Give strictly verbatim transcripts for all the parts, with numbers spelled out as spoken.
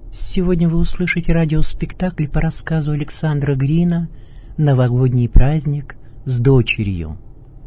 Сегодня вы услышите радиоспектакль по рассказу Александра Грина «Новогодний праздник с дочерью».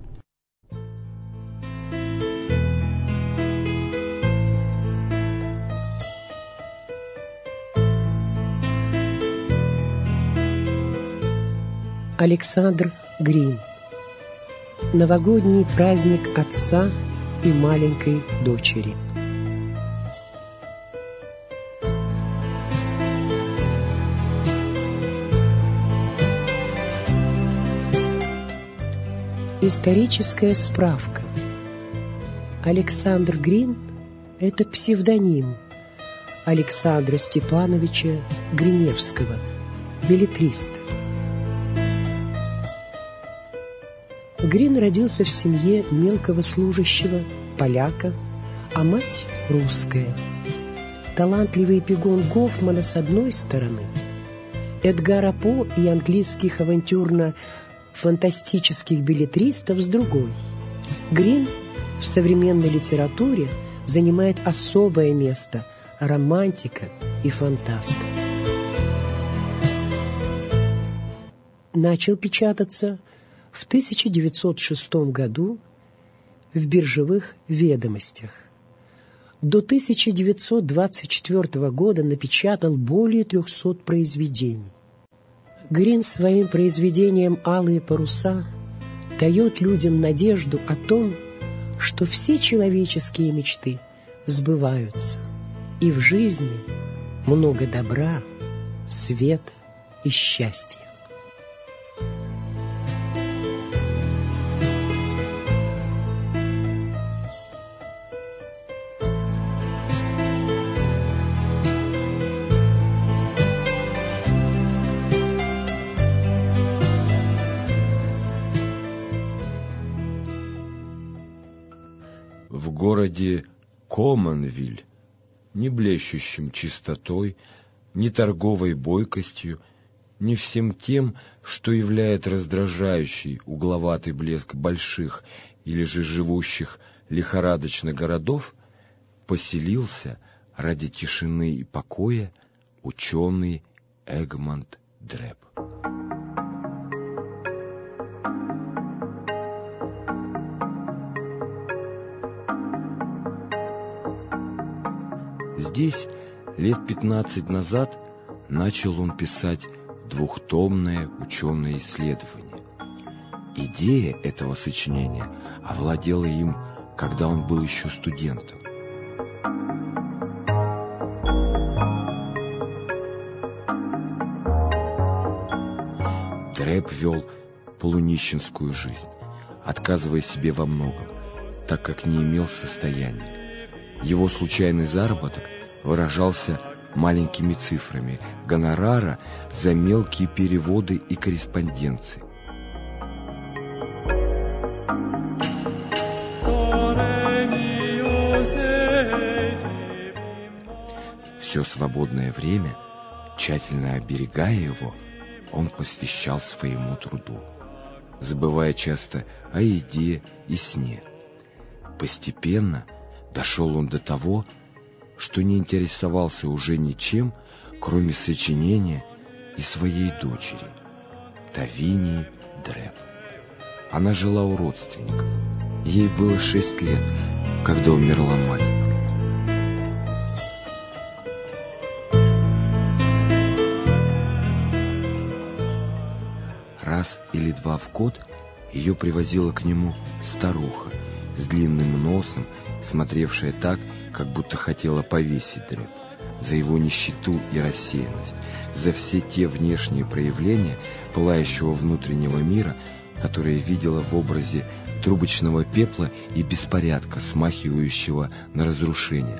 Александр Грин. Новогодний праздник отца и маленькой дочери. Историческая справка. Александр Грин – это псевдоним Александра Степановича Гриневского, беллетриста. Грин родился в семье мелкого служащего, поляка, а мать русская. Талантливый эпигон Гофмана с одной стороны, Эдгара По и английских авантюрно-фантастических беллетристов с другой. Грин в современной литературе занимает особое место романтика и фантаста. Начал печататься в тысяча девятьсот шестом году в «Биржевых ведомостях». До тысяча девятьсот двадцать четвёртого года напечатал более трехсот произведений. Грин своим произведением «Алые паруса» дает людям надежду о том, что все человеческие мечты сбываются, и в жизни много добра, света и счастья. В городе Коммонвиль, не блещущим чистотой, ни торговой бойкостью, ни всем тем, что являет раздражающий угловатый блеск больших или же живущих лихорадочно городов, поселился ради тишины и покоя ученый Эгмонт Дреб. Здесь лет пятнадцать назад начал он писать двухтомное ученое исследование. Идея этого сочинения овладела им, когда он был еще студентом. Дреб вел полунищенскую жизнь, отказывая себе во многом, так как не имел состояния. Его случайный заработок выражался маленькими цифрами гонорара за мелкие переводы и корреспонденции. Все свободное время, тщательно оберегая его, он посвящал своему труду, забывая часто о еде и сне. Постепенно дошел он до того, что не интересовался уже ничем, кроме сочинения и своей дочери, Тавинии Дреб. Она жила у родственников. Ей было шесть лет, когда умерла мать. Раз или два в год ее привозила к нему старуха с длинным носом, смотревшая так, как будто хотела повесить Дреб за его нищету и рассеянность, за все те внешние проявления пылающего внутреннего мира, которые видела в образе трубочного пепла и беспорядка, смахивающего на разрушение.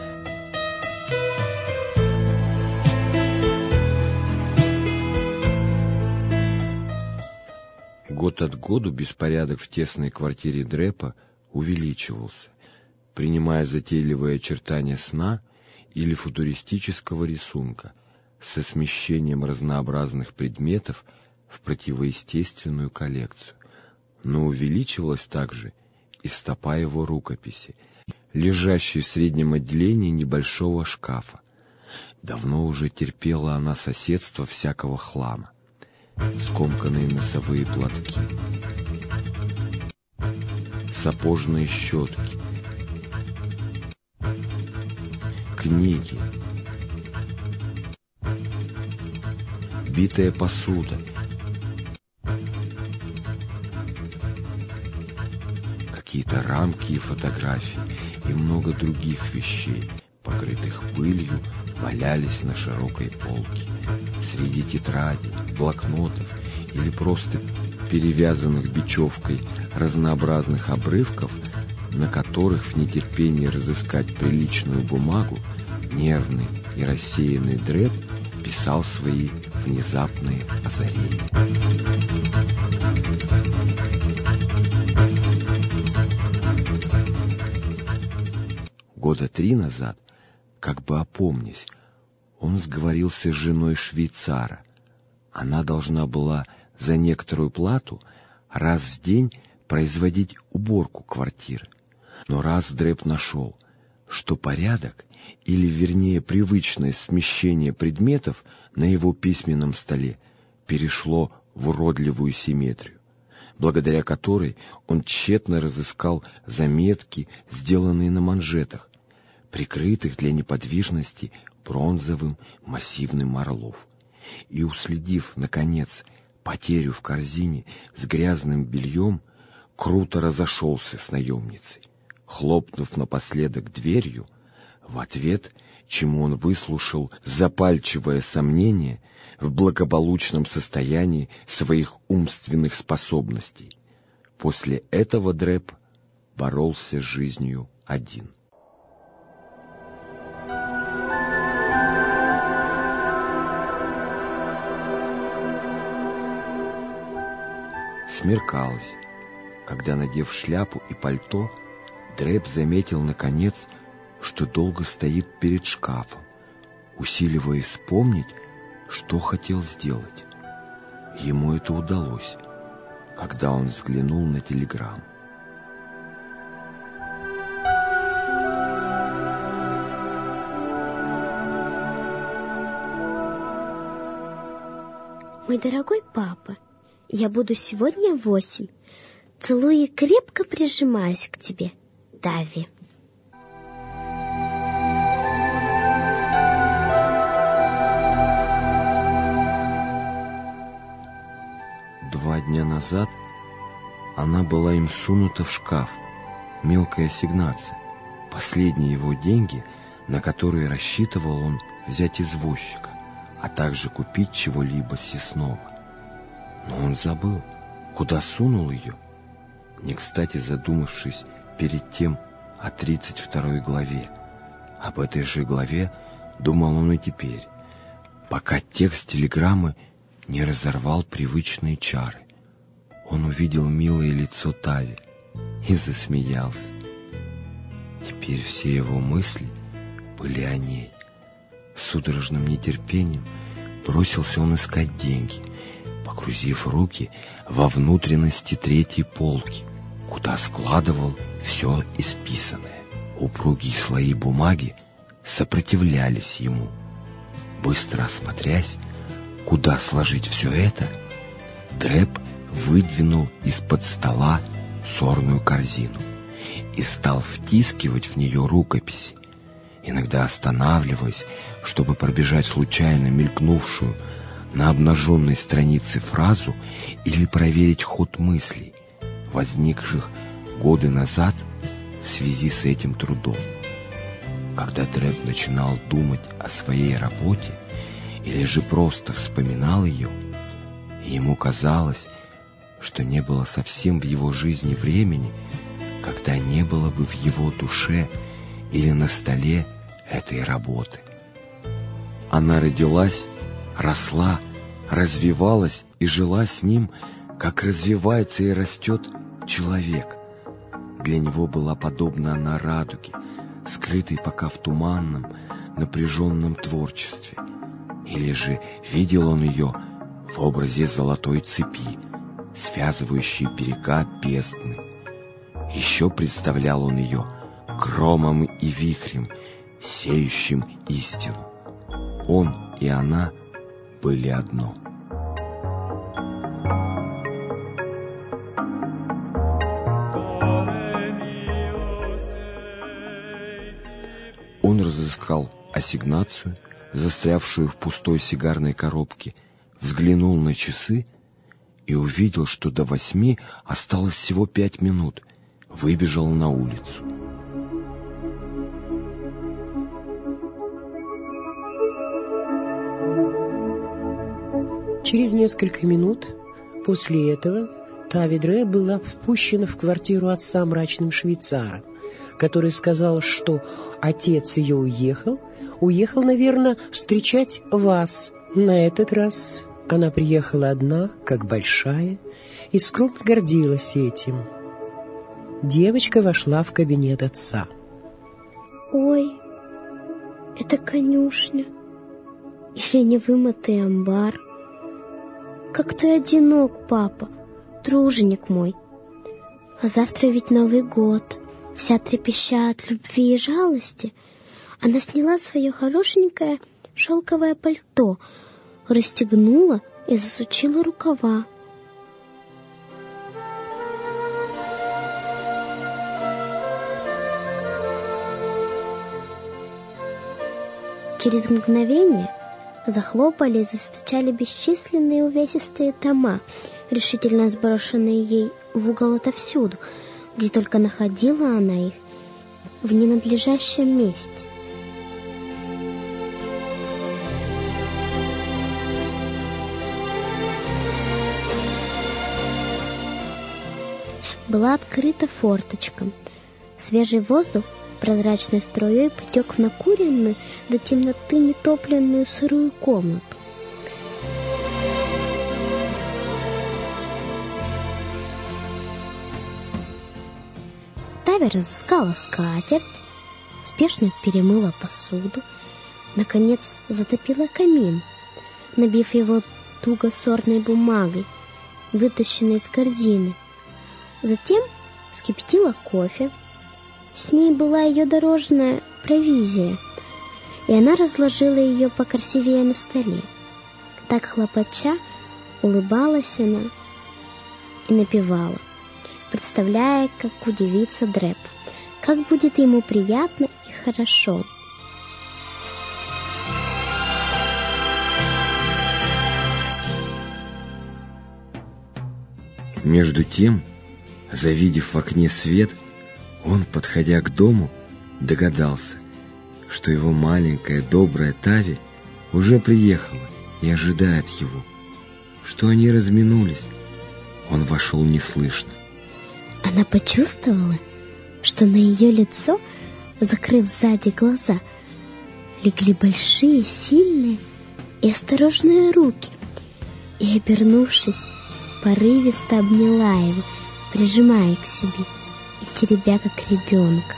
Год от году беспорядок в тесной квартире Дрепа увеличивался, принимая затейливые очертания сна или футуристического рисунка со смещением разнообразных предметов в противоестественную коллекцию. Но увеличивалась также и стопа его рукописи, лежащей в среднем отделении небольшого шкафа. Давно уже терпела она соседство всякого хлама. Скомканные носовые платки, сапожные щетки, книги, битая посуда, какие-то рамки и фотографии и много других вещей, покрытых пылью, валялись на широкой полке. Среди тетрадей, блокнотов или просто перевязанных бечевкой разнообразных обрывков, на которых в нетерпении разыскать приличную бумагу, нервный и рассеянный Дрэп писал свои внезапные озарения. Года три назад, как бы опомнясь, он сговорился с женой швейцара. Она должна была за некоторую плату раз в день производить уборку квартиры. Но раз Дрэп нашел, что порядок, или вернее привычное смещение предметов на его письменном столе перешло в уродливую симметрию, благодаря которой он тщетно разыскал заметки, сделанные на манжетах, прикрытых для неподвижности бронзовым массивным орлов, и, уследив, наконец, потерю в корзине с грязным бельем, круто разошелся с наемницей, хлопнув напоследок дверью, в ответ чему он выслушал запальчивое сомнение в благополучном состоянии своих умственных способностей. После этого Дрэп боролся с жизнью один. Смеркалось, когда, надев шляпу и пальто, Дрэп заметил, наконец, что долго стоит перед шкафом, усиливая вспомнить, что хотел сделать. Ему это удалось, когда он взглянул на телеграмму. Мой дорогой папа, я буду сегодня в восемь. Целую и крепко прижимаюсь к тебе, Тави. Два дня назад она была им сунута в шкаф, мелкая ассигнация, последние его деньги, на которые рассчитывал он взять извозчика, а также купить чего-либо съестного. Но он забыл, куда сунул ее, не кстати задумавшись перед тем о тридцать второй главе. Об этой же главе думал он и теперь, пока текст телеграммы не разорвал привычные чары. Он увидел милое лицо Тави и засмеялся. Теперь все его мысли были о ней. С судорожным нетерпением бросился он искать деньги, погрузив руки во внутренности третьей полки, куда складывал все исписанное. Упругие слои бумаги сопротивлялись ему. Быстро осмотрясь, куда сложить все это, Дрэп выдвинул из-под стола сорную корзину и стал втискивать в нее рукописи, иногда останавливаясь, чтобы пробежать случайно мелькнувшую на обнаженной странице фразу или проверить ход мыслей, возникших годы назад в связи с этим трудом. Когда Дрэп начинал думать о своей работе или же просто вспоминал ее, ему казалось, что не было совсем в его жизни времени, когда не было бы в его душе или на столе этой работы. Она родилась, росла, развивалась и жила с ним, как развивается и растет человек. Для него была подобна она радуге, скрытой пока в туманном, напряженном творчестве. Или же видел он ее в образе золотой цепи, связывающей берега бездны. Еще представлял он ее громом и вихрем, сеющим истину. Он и она были одно. Он разыскал ассигнацию, застрявшую в пустой сигарной коробке, взглянул на часы и увидел, что до восьми осталось всего пять минут. Выбежал на улицу. Через несколько минут после этого Тавидре была впущена в квартиру отца мрачным швейцаром, который сказал, что отец ее уехал, уехал, наверное, встречать вас. На этот раз она приехала одна, как большая, и скромно гордилась этим. Девочка вошла в кабинет отца. Ой, это конюшня или невымытый амбар. Как ты одинок, папа, труженик мой. А завтра ведь Новый год. Вся трепеща от любви и жалости, она сняла свое хорошенькое шелковое пальто, расстегнула и засучила рукава. Через мгновение захлопали и застучали бесчисленные увесистые тома, решительно сброшенные ей в угол отовсюду, где только находила она их, в ненадлежащем месте. Была открыта форточка. Свежий воздух прозрачной струей потек в накуренную до темноты нетопленную сырую комнату. Тави разыскала скатерть, спешно перемыла посуду, наконец затопила камин, набив его туго сорной бумагой, вытащенной из корзины. Затем вскипятила кофе. С ней была ее дорожная провизия, и она разложила ее покрасивее на столе. Так хлопача улыбалась она и напевала, представляя, как удивится Дрэп, как будет ему приятно и хорошо. Между тем, завидев в окне свет, он, подходя к дому, догадался, что его маленькая добрая Тави уже приехала и ожидает его, что они разминулись. Он вошел неслышно. Она почувствовала, что на ее лицо, закрыв сзади глаза, легли большие, сильные и осторожные руки, и, обернувшись, порывисто обняла его, прижимая к себе и теребя, как ребенка.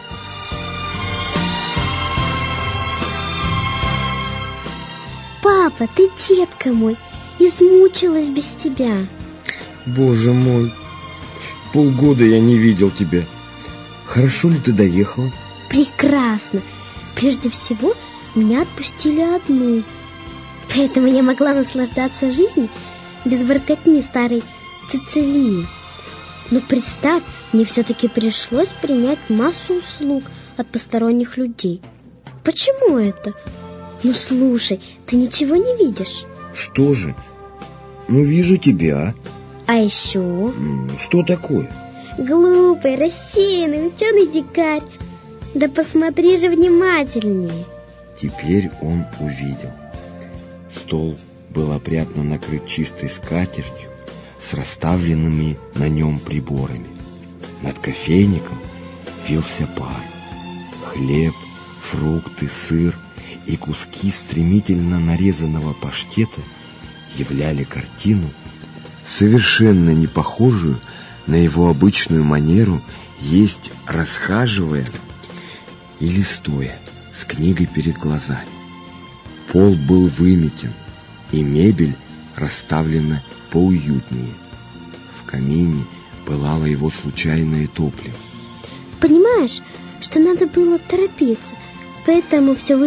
«Папа, ты, детка мой, измучилась без тебя!» «Боже мой, полгода я не видел тебя. Хорошо ли ты доехал?» «Прекрасно! Прежде всего, меня отпустили одну, поэтому я могла наслаждаться жизнью без воркотни старой Цицилии. Но представь, мне все-таки пришлось принять массу услуг от посторонних людей. Почему это? Ну, слушай, ты ничего не видишь?» «Что же? Ну, вижу тебя». «А еще?» «Что такое?» «Глупый, рассеянный, ученый дикарь. Да посмотри же внимательнее». Теперь он увидел. Стол был опрятно накрыт чистой скатертью с расставленными на нем приборами. Над кофейником вился пар. Хлеб, фрукты, сыр и куски стремительно нарезанного паштета являли картину, совершенно не похожую на его обычную манеру есть, расхаживая или стоя с книгой перед глазами. Пол был выметен, и мебель расставлена поуютнее. В камине пылало его случайное топливо. «Понимаешь, что надо было торопиться, поэтому все вышло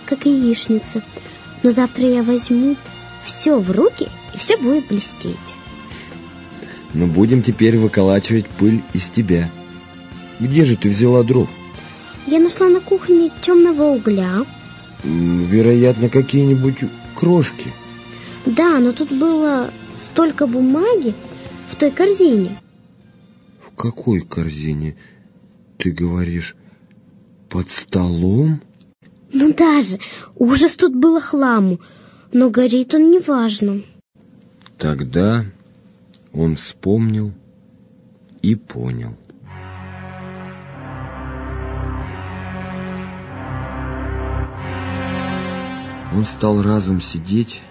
как яичница. Но завтра я возьму все в руки, и все будет блестеть. Но будем теперь выколачивать пыль из тебя. Где же ты взяла дров? Я нашла на кухне темного угля. Вероятно, какие-нибудь крошки. Да, но тут было столько бумаги в той корзине. В какой корзине? Ты говоришь, под столом? Ну даже, ужас тут было хламу, но горит он неважно. Тогда он вспомнил и понял. Он стал разом сидеть,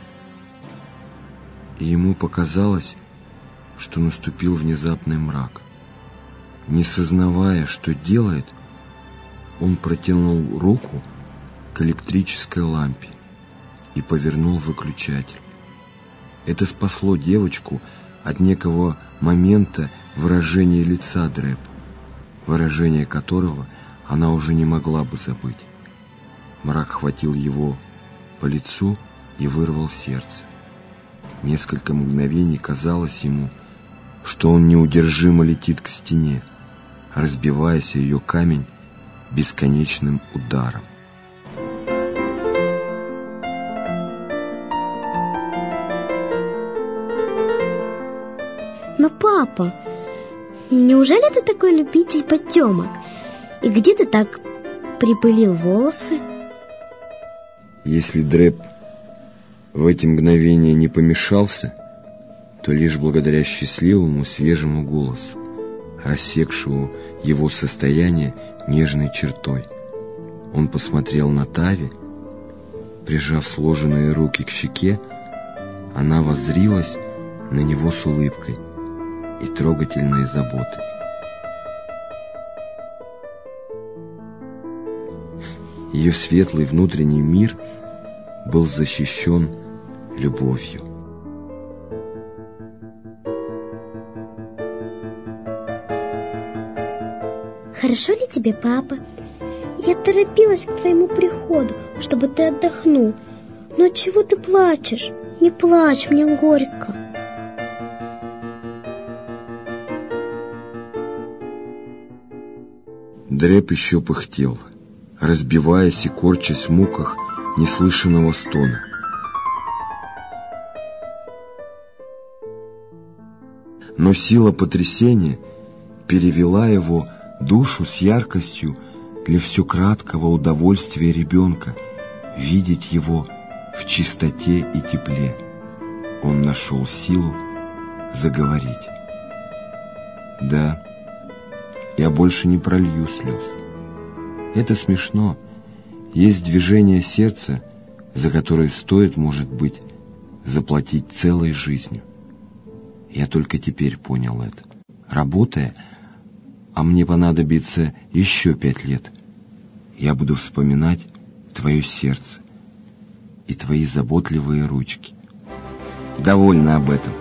и ему показалось, что наступил внезапный мрак. Не сознавая, что делает, он протянул руку к электрической лампе и повернул выключатель. Это спасло девочку от некого момента выражения лица Дрэпа, выражение которого она уже не могла бы забыть. Мрак хватил его по лицу и вырвал сердце. Несколько мгновений казалось ему, что он неудержимо летит к стене, разбиваясь о ее камень бесконечным ударом. Но, папа, неужели ты такой любитель потемок? И где ты так припылил волосы? Если Дрэп в эти мгновения не помешался, то лишь благодаря счастливому свежему голосу, рассекшему его состояние нежной чертой. Он посмотрел на Тави, прижав сложенные руки к щеке, она воззрилась на него с улыбкой и трогательной заботой. Ее светлый внутренний мир был защищен любовью. Хорошо ли тебе, папа? Я торопилась к твоему приходу, чтобы ты отдохнул. Но отчего ты плачешь? Не плачь, мне горько. Дрэп еще пыхтел, разбиваясь и корчась в муках неслышанного стона. Но сила потрясения перевела его душу с яркостью для все краткого удовольствия ребенка видеть его в чистоте и тепле. Он нашел силу заговорить. Да, я больше не пролью слез. Это смешно. Есть движение сердца, за которое стоит, может быть, заплатить целой жизнью. Я только теперь понял это. Работая, а мне понадобится еще пять лет, я буду вспоминать твое сердце и твои заботливые ручки. Довольно об этом.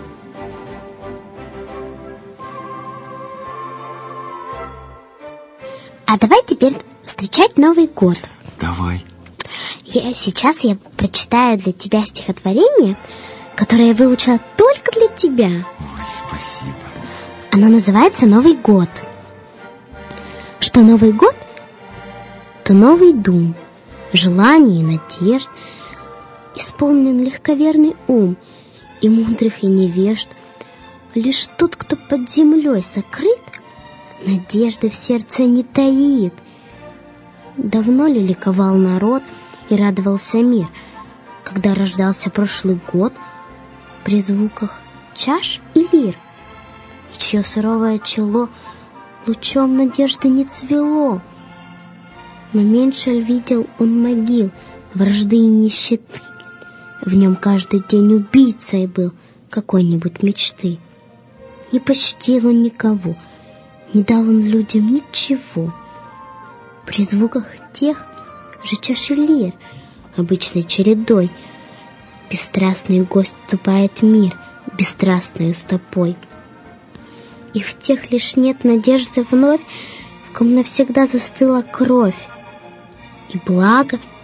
А давай теперь встречать Новый год. Давай. Я, сейчас я прочитаю для тебя стихотворение, которое я выучила только для тебя. Ой, спасибо. Оно называется «Новый год». Что Новый год, то новый дум, желаний и надежд, исполнен легковерный ум и мудрых и невежд. Лишь тот, кто под землей сокрыт, надежды в сердце не таит. Давно ли ликовал народ и радовался мир, когда рождался прошлый год при звуках чаш и лир, и чье суровое чело лучом надежды не цвело? Но меньше ль видел он могил, вражды и нищеты? В нем каждый день убийцей был какой-нибудь мечты. Не пощадил он никого, не дал он людям ничего. При звуках тех же чаши лир обычной чередой бесстрастный гость вступает в мир бесстрастной стопой. И в тех лишь нет надежды вновь, в ком навсегда застыла кровь. И благо,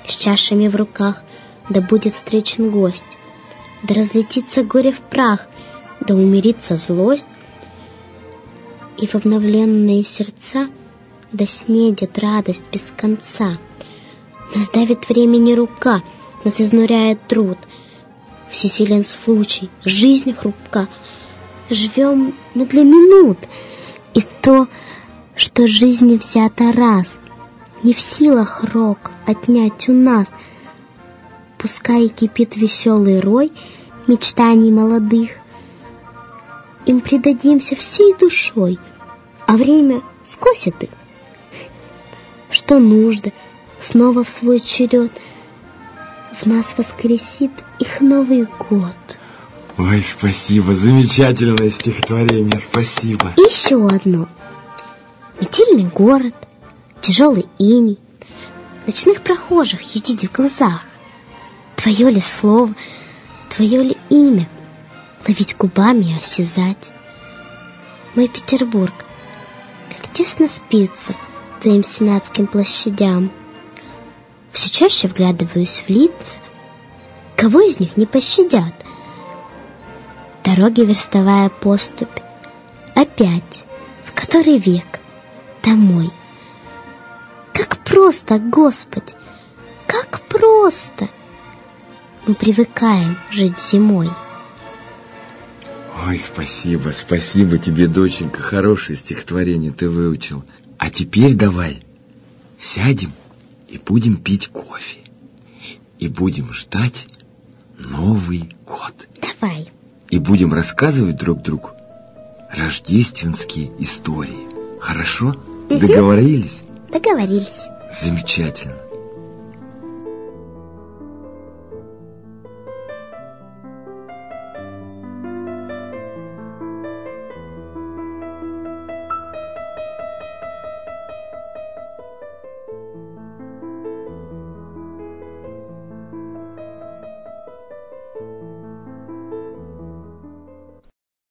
с чашами в руках, да будет встречен гость, да разлетится горе в прах, да умирится злость, и в обновленные сердца да снедет радость без конца. Нас давит времени рука, нас изнуряет труд, всесилен случай, жизнь хрупка. Живем мы для минут, и то, что жизни взято раз, не в силах рок отнять у нас. Пускай кипит веселый рой мечтаний молодых, им предадимся всей душой, а время скосит их. Что нужда, снова в свой черед в нас воскресит их Новый год. Ой, спасибо, замечательное стихотворение, спасибо. И еще одно. Метельный город, тяжелый иней, ночных прохожих ютить в глазах. Твое ли слово, твое ли имя ловить губами и осязать? Мой Петербург, как тесно спится твоим сенатским площадям. Все чаще вглядываюсь в лица, кого из них не пощадят. Дороги верстовая поступь, опять, в который век, домой. Как просто, Господи, как просто! Мы привыкаем жить зимой. Ой, спасибо, спасибо тебе, доченька, хорошее стихотворение ты выучил. А теперь давай сядем и будем пить кофе. И будем ждать Новый год. Давай. И будем рассказывать друг другу рождественские истории. Хорошо? Угу. Договорились? Договорились. Замечательно.